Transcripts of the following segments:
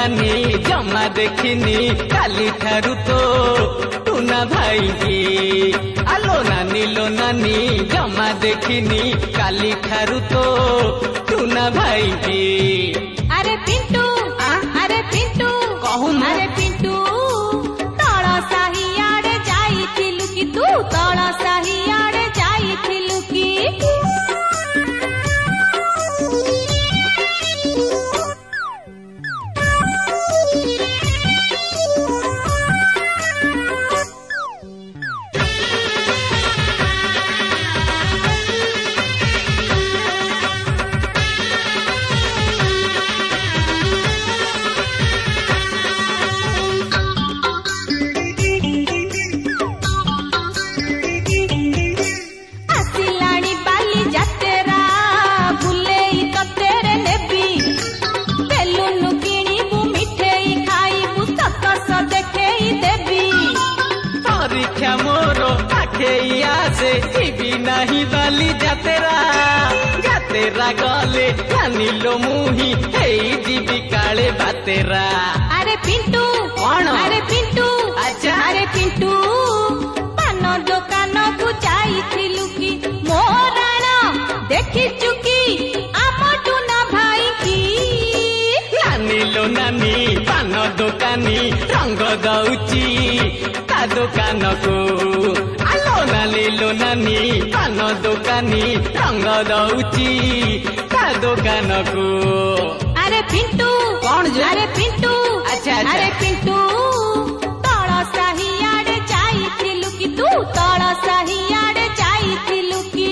नानी जमा देखिनी काली ठारू तो टुना भाई की। आलो नानी जमा देखिनी काली ठारू तो टुना भाई की। अरे पिंटू कहूँ अरे पिंटू तल साही आड़े जाइथिलु कि तू तल साही आड़े जाइथिलु कि। नहीं बाली जातेरा गले जानिलो मुही जीवी काले बातेरा। अरे पिंटू कौन? अरे पिंटू अच्छा अरे पिंटू पान दुकान को जाइथिलु कि मो राण देखी चुकी आम टुना भाई की। नानिलो नानी पान दुकानी रंग दउची ता दुकान को। आलो नानिलो नानी पान दुकानी रंग दउची ता दुकान को। अरे पिंटू कौन जो? अरे पिंटू अच्छा अरे पिंटू तल साही आड़े जाइथिलु कि तू तल साही आड़े जाइथिलु कि।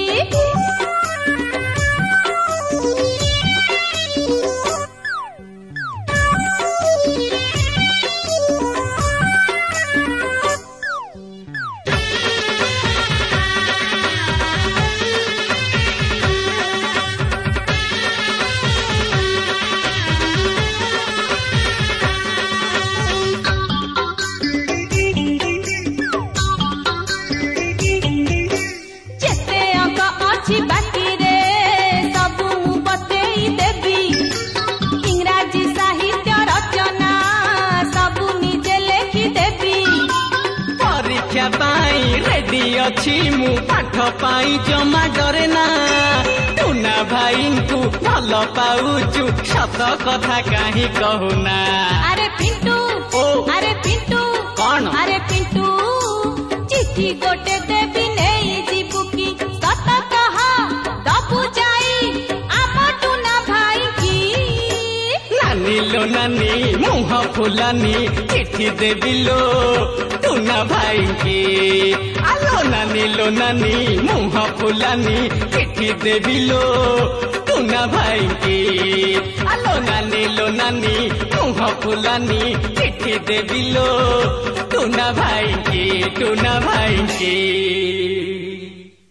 बाकी रे सबू बतेई देवी इंग्राजी साहित्य रचना सबू निजे लेखि देवी। परीक्षा पाई रेडी अच्छी मु पाठ पाई जमा डरे ना। टुना भाई को भल पाऊचु सत कथा कहीं कहूना। अरे पिंटू अरे पिंटू कौन? अरे पिंटू चिट्ठी गोटे देवी नहीं जीबू की सत कहा दबू जाई आम टुना भाई की। नानिलो नानी मुह फुलानी चिट्ठी देविलो टुना भाई की। आलो नानिलो नानी मुह फुलानी चिट्ठी देविलो टुना भाई की। आलो नानिलो नानी मुह फुलानी चिट्ठी देविलो टुना भाई की।